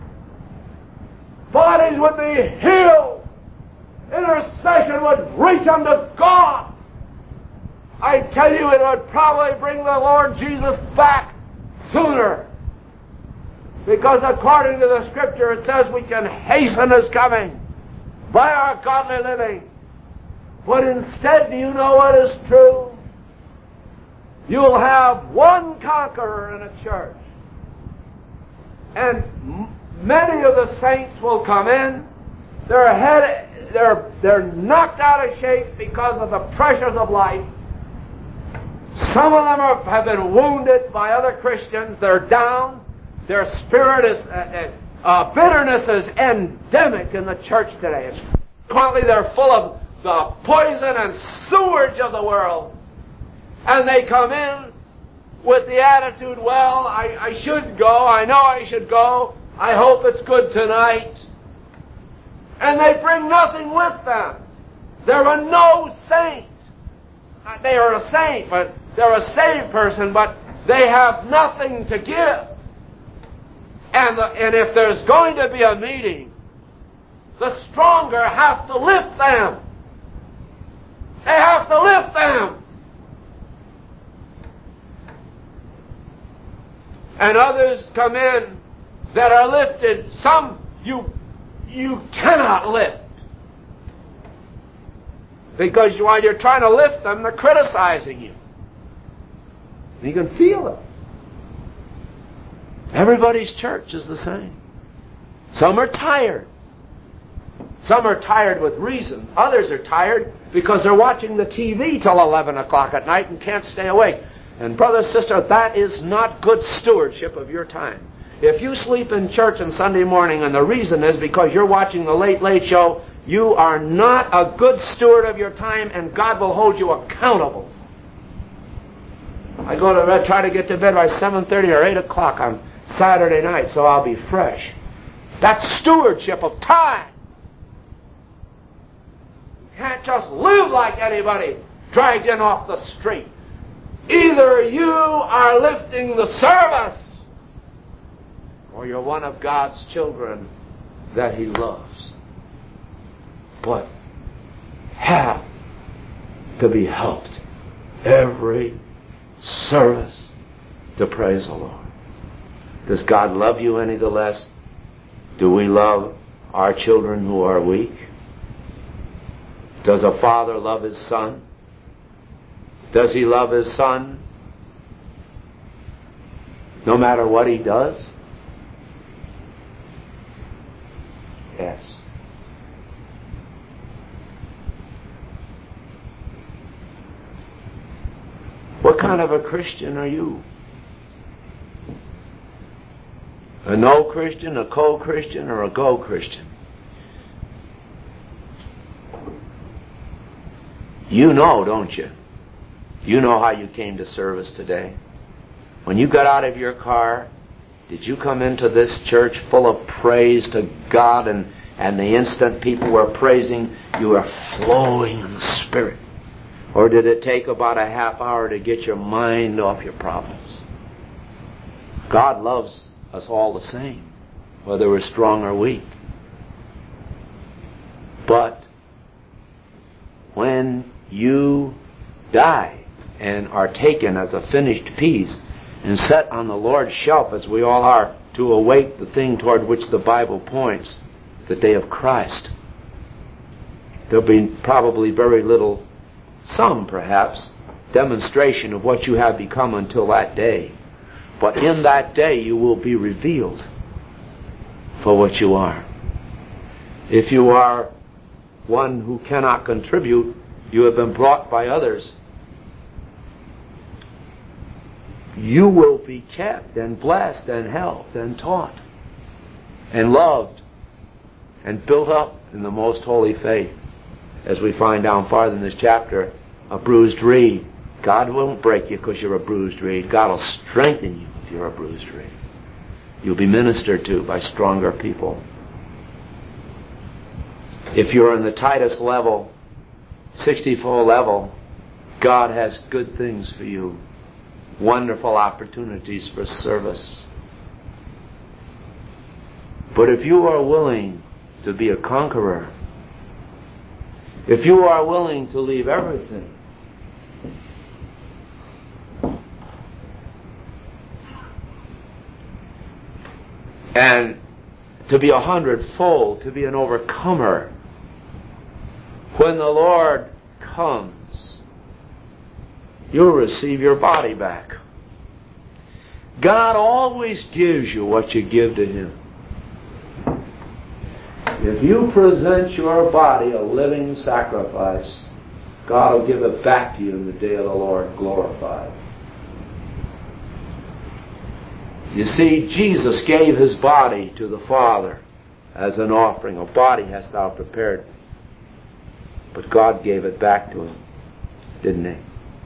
Bodies would be healed. Intercession would reach unto God. I tell you, it would probably bring the Lord Jesus back sooner. Because according to the Scripture, it says we can hasten His coming by our godly living. But instead, do you know what is true? You'll have one conqueror in a church. And m- many of the saints will come in. They're, head, they're, they're knocked out of shape because of the pressures of life. Some of them are, have been wounded by other Christians. They're down. Their spirit is, uh, uh, bitterness is endemic in the church today. It's, consequently, they're full of the poison and sewage of the world. And they come in with the attitude, well, I, I should go. I know I should go. I hope it's good tonight. And they bring nothing with them. They're a no saint. They are a saint, but they're a saved person, but they have nothing to give. And, the, and if there's going to be a meeting, the stronger have to lift them. They have to lift them. And others come in that are lifted. Some you you cannot lift. Because while you're trying to lift them, they're criticizing you. You can feel it. Everybody's church is the same. Some are tired. Some are tired with reason. Others are tired because they're watching the T V till eleven o'clock at night and can't stay awake. And brother, sister, that is not good stewardship of your time. If you sleep in church on Sunday morning and the reason is because you're watching the Late Late Show, You are not a good steward of your time, and God will hold you accountable. I go to bed, try to get to bed by seven thirty or eight o'clock on Saturday night so I'll be fresh. That's stewardship of time. You can't just live like anybody dragged in off the street. Either you are lifting the service or you're one of God's children that He loves. But have to be helped every service to praise the Lord. Does God love you any the less? Do we love our children who are weak? Does a father love his son? Does he love his son no matter what he does? Yes. What kind of a Christian are you? A no Christian, a co-Christian, or a go Christian? You know, don't you? You know how you came to service today. When you got out of your car, did you come into this church full of praise to God, and, and the instant people were praising, you were flowing in the Spirit? Or did it take about a half hour to get your mind off your problems? God loves us all the same, whether we're strong or weak. But when you die and are taken as a finished piece and set on the Lord's shelf, as we all are, to await the thing toward which the Bible points, the day of Christ, there'll be probably very little, some perhaps, demonstration of what you have become until that day. But in that day you will be revealed for what you are. If you are one who cannot contribute, you have been brought by others, you will be kept and blessed and helped and taught and loved and built up in the most holy faith. As we find down farther in this chapter, a bruised reed. God won't break you because you're a bruised reed. God will strengthen you if you're a bruised reed. You'll be ministered to by stronger people. If you're in the Titus level, sixty-four level, God has good things for you. Wonderful opportunities for service. But if you are willing to be a conqueror, if you are willing to leave everything, and to be a hundredfold, to be an overcomer, when the Lord comes, you'll receive your body back. God always gives you what you give to Him. If you present your body a living sacrifice, God will give it back to you in the day of the Lord glorified. You see, Jesus gave His body to the Father as an offering. A body hast thou prepared. But God gave it back to Him, didn't He?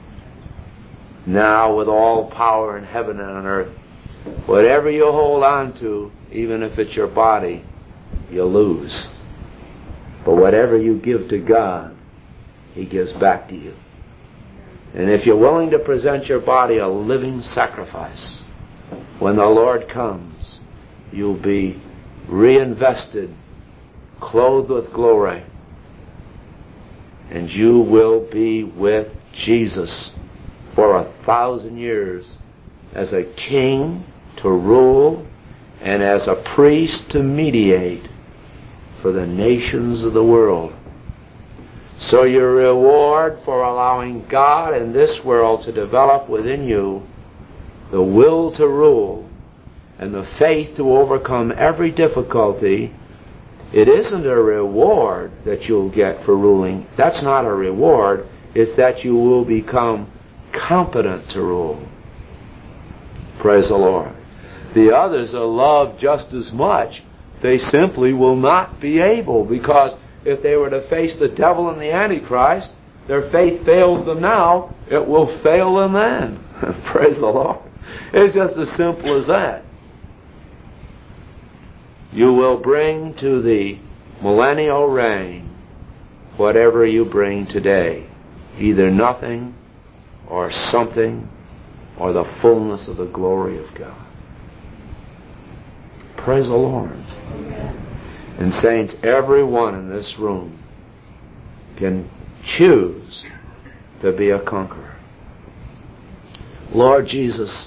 Now, with all power in heaven and on earth, whatever you hold on to, even if it's your body, you lose. But whatever you give to God, He gives back to you. And if you're willing to present your body a living sacrifice, when the Lord comes, you'll be reinvested, clothed with glory, and you will be with Jesus for a thousand years as a king to rule and as a priest to mediate for the nations of the world. So your reward for allowing God in this world to develop within you the will to rule and the faith to overcome every difficulty, it isn't a reward that you'll get for ruling. That's not a reward. It's that you will become competent to rule. Praise the Lord. The others are loved just as much. They simply will not be able, because if they were to face the devil and the Antichrist, their faith fails them now, it will fail them then. Praise the Lord. It's just as simple as that. You will bring to the millennial reign whatever you bring today, either nothing or something or the fullness of the glory of God. Praise the Lord. And saints, everyone in this room can choose to be a conqueror. Lord Jesus,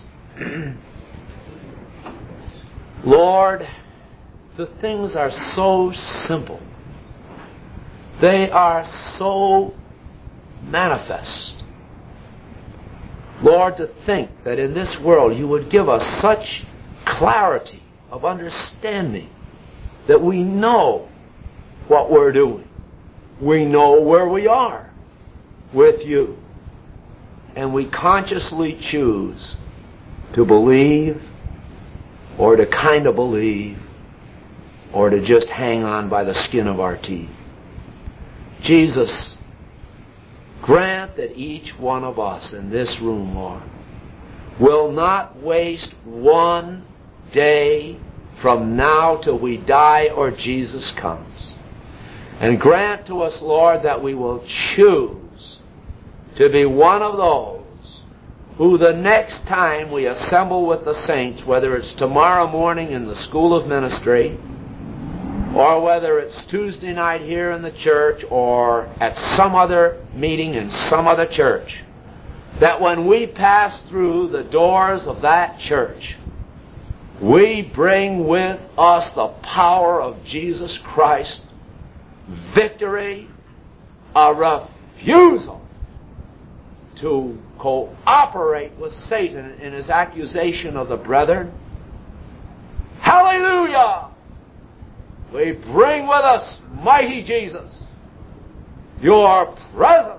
Lord, the things are so simple. They are so manifest. Lord, to think that in this world you would give us such clarity of understanding that we know what we're doing. We know where we are with you. And we consciously choose to believe or to kind of believe or to just hang on by the skin of our teeth. Jesus, grant that each one of us in this room, Lord, will not waste one day from now till we die or Jesus comes. And grant to us, Lord, that we will choose to be one of those who the next time we assemble with the saints, whether it's tomorrow morning in the School of Ministry, or whether it's Tuesday night here in the church, or at some other meeting in some other church, that when we pass through the doors of that church, we bring with us the power of Jesus Christ, victory, a refusal to cooperate with Satan in his accusation of the brethren. Hallelujah! We bring with us, mighty Jesus, your presence,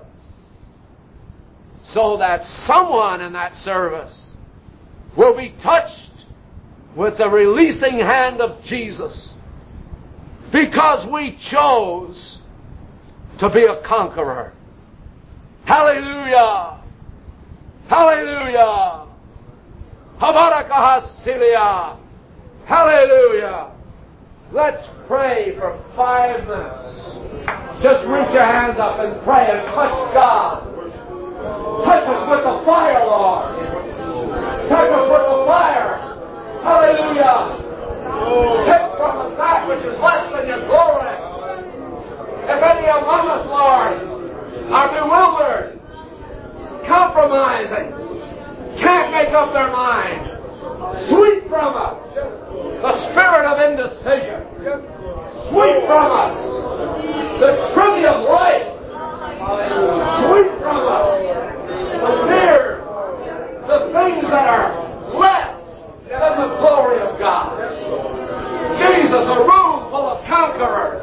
so that someone in that service will be touched with the releasing hand of Jesus, because we chose to be a conqueror. Hallelujah! Hallelujah! Habarakahasilia! Hallelujah! Let's pray for five minutes. Just reach your hands up and pray and touch God. Touch us with the fire, Lord. Touch us with the fire. Hallelujah. Take from us that which is less than your glory. If any among us, Lord, are bewildered, compromising, can't make up their mind, sweep from us the spirit of indecision. Sweep from us the trivia of life. Sweep from us the fear, the things that are less than the glory of God. Jesus, a room full of conquerors.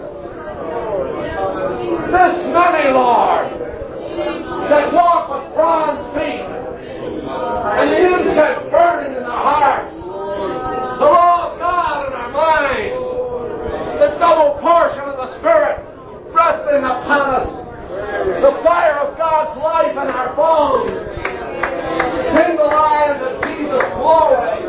This many, Lord, that walk with bronze feet and the incense burning in their hearts, the law of God in our minds, the double portion of the Spirit resting upon us, the fire of God's life in our bones, single eye unto Jesus' glory.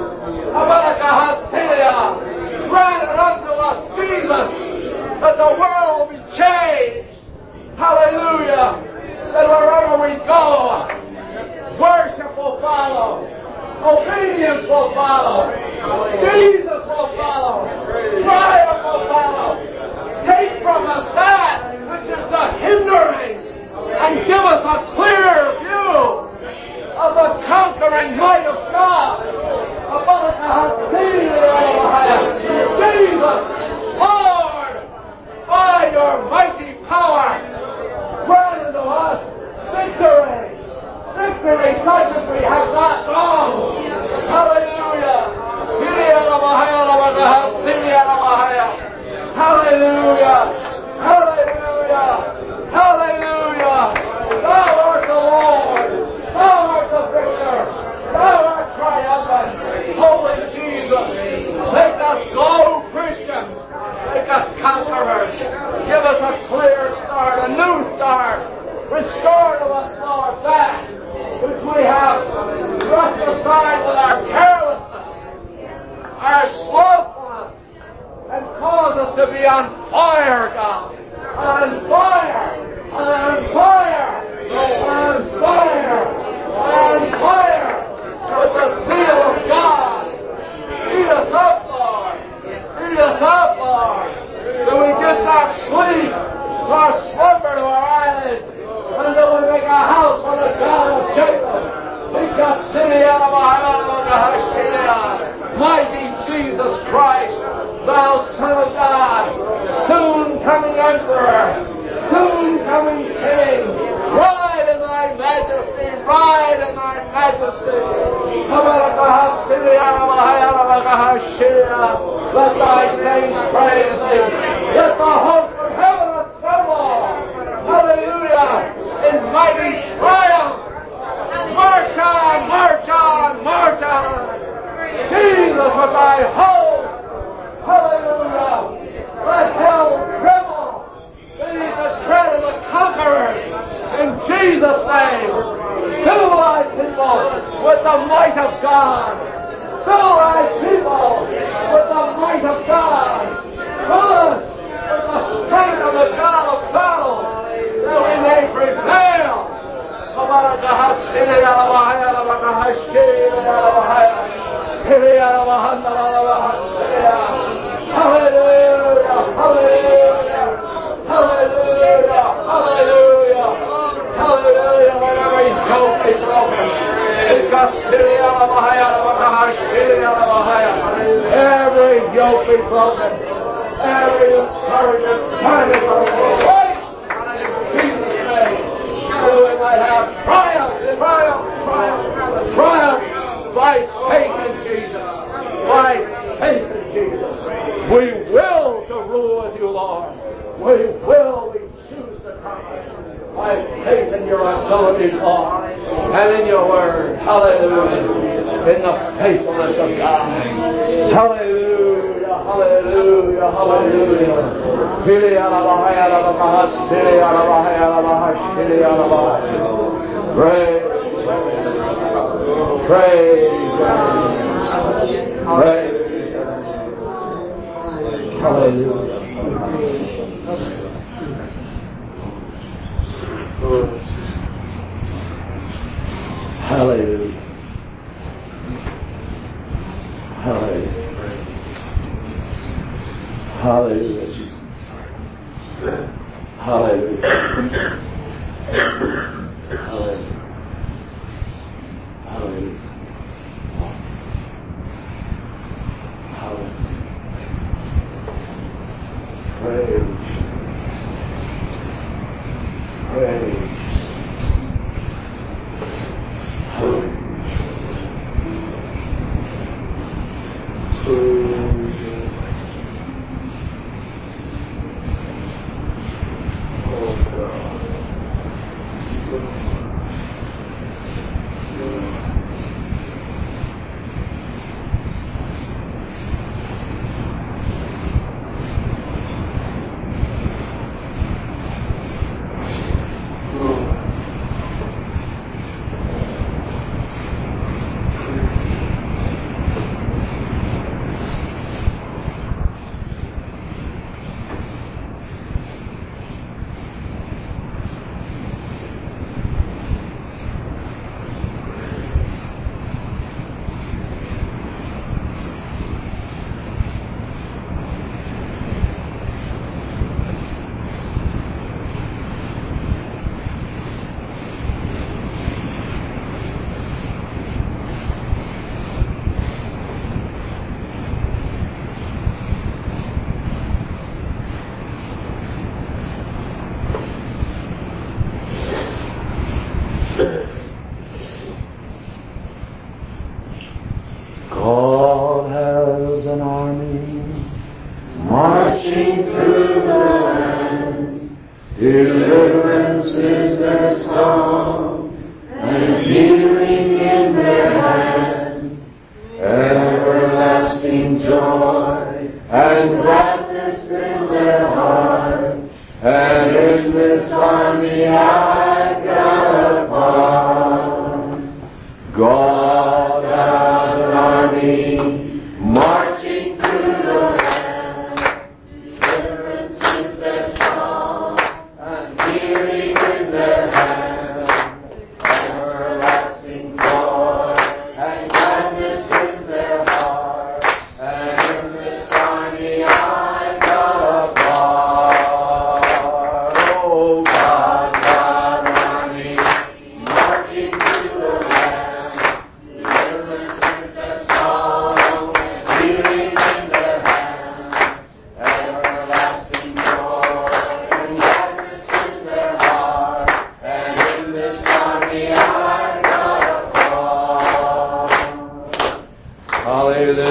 Grant it unto us, Jesus, that the world will be changed. Hallelujah. That wherever we go, worship will follow. Obedience will follow. Jesus will follow. Triumph will follow. Take from us that which is the hindering and give us a clear view of the conquering might of God. Jesus, Lord, by your mighty power, grant unto us victory. Victory such as we have not known. Hallelujah. Hallelujah. Hallelujah. Hallelujah. Thou art the Let thy saints praise thee. Let the host of heaven assemble. Hallelujah. In mighty triumph. March on, march on, march on. Jesus with thy host. Hallelujah. Let hell tremble beneath the tread of the conquerors. In Jesus' name. Fill thy people with the might of God. Fill thy people with the might of God. Fill us with the strength of the God of battle, that we may prevail. Hallelujah, hallelujah, hallelujah, hallelujah, hallelujah. Let every yoke be broken. Every yoke be broken. Every discouragement target of away. In Jesus' name. So we might have triumph, triumph, triumph, triumph by faith in Jesus. By faith in Jesus. We will to rule with you, Lord. We will, we choose to come. By faith in your ability, Lord, and in your word. Hallelujah. In the faithfulness of God. Hallelujah. Hallelujah. Hallelujah. Praise. Praise. Praise. Hallelujah. Hallelujah. Hallelujah. Hallelujah. Hallelujah. Hallelujah. Hallelujah. Hallelujah. Praise. Praise. Hallelujah. God has an army marching through the land. Deliverance is their song, and healing in their hand. Everlasting joy and gladness in their heart. And in this army I've got a part. God has an army marching through the land. Deliverance is their song, and healing in their hand. Everlasting joy and gladness in their heart. And in this army I've got a part. Oh, God's got an army marching through the land. Deliverance is their song, and healing in their hand. Everlasting joy and gladness in their heart. And in this army I've got a part. Hallelujah.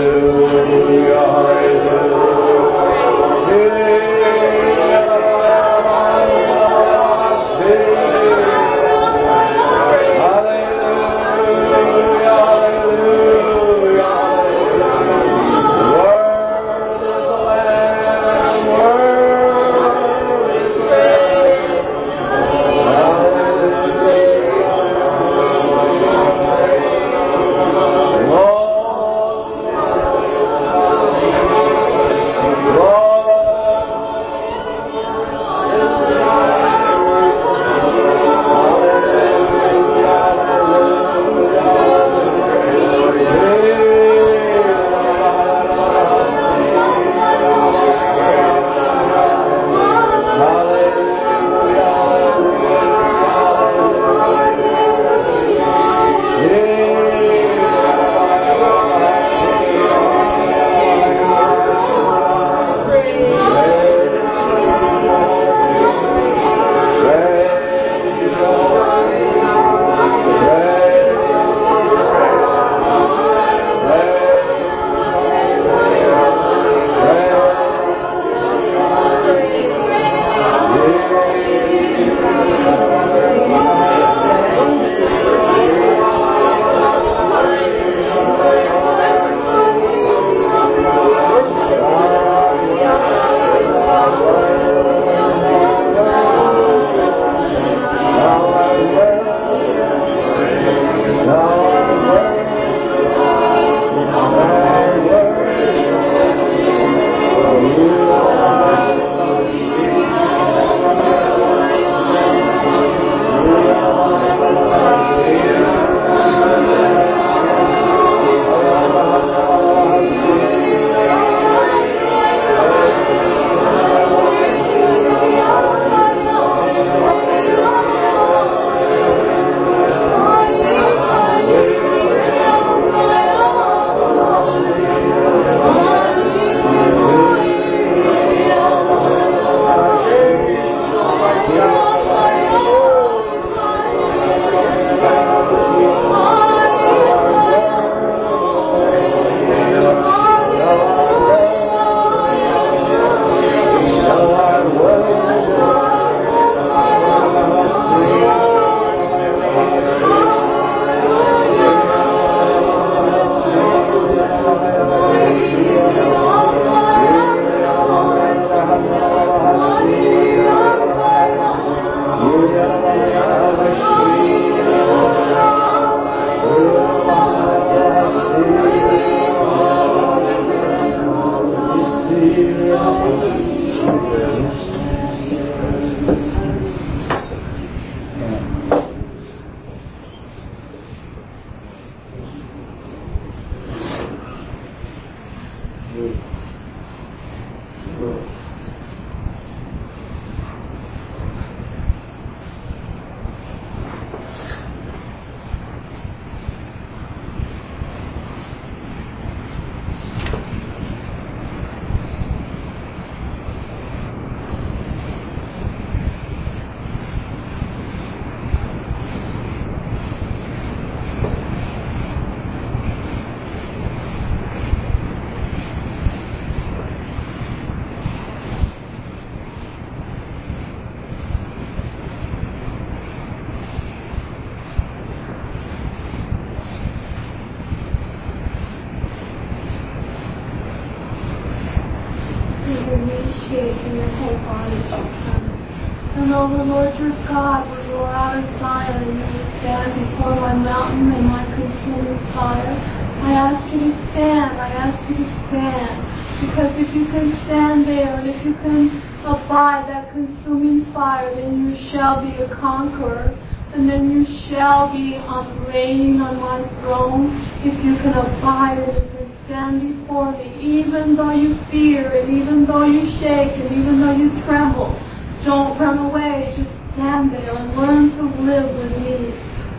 your knees shake and your whole body shall tremble. And though the Lord your God will go out of Zion and you will stand before my mountain and my consuming fire, I ask you to stand, I ask you to stand. Because if you can stand there and if you can abide that consuming fire, then you shall be a conqueror. And then you shall be um, reigning on my throne. If you can abide and you can stand before me, even though you fear and even though you shake and even though you tremble, don't run away. Just stand there and learn to live with me.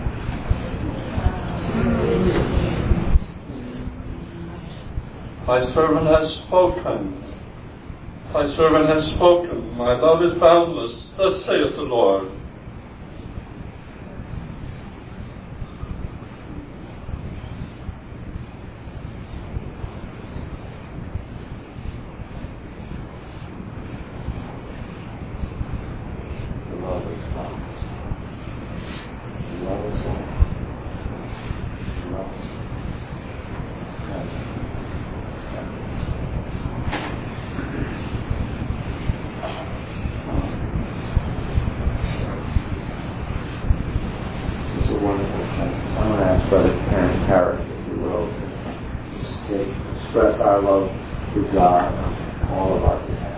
Thy servant has spoken. Thy servant has spoken. My love is boundless. Thus saith the Lord. Express our love to God on all of our behalf.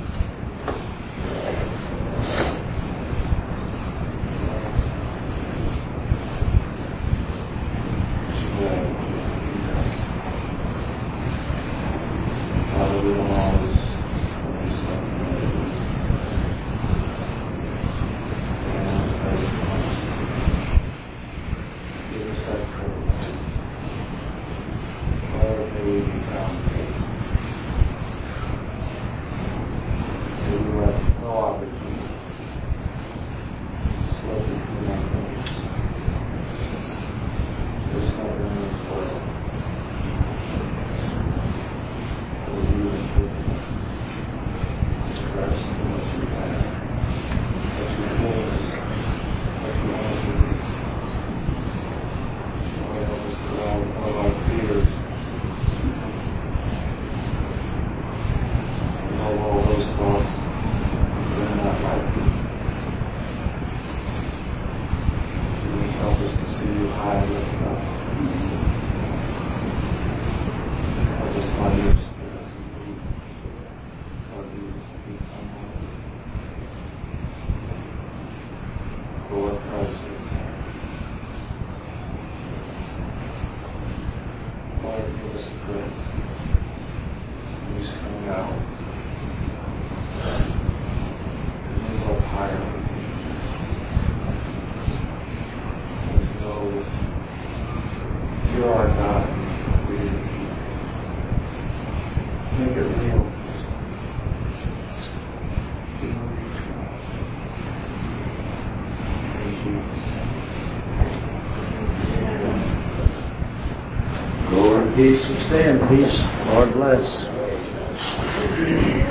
Father, we don't always give us that courage. Lord, may we be found faithful. May we let no opportunity slip between our fingers. There's nothing in this world that will be as good as Christ and what you have, what you told us, what you want us to do. Lord, help us to all of our fears. All those thoughts that are not like you. Please help us to see you high and lifted up. Help us by your Spirit to move. Lord, you to be someone. Lord Christ is there. Lord, give us the grace. Please come out. Move up higher. We know that you're our God. We make it real. In Jesus' name. Go in peace and stay in peace. Lord bless.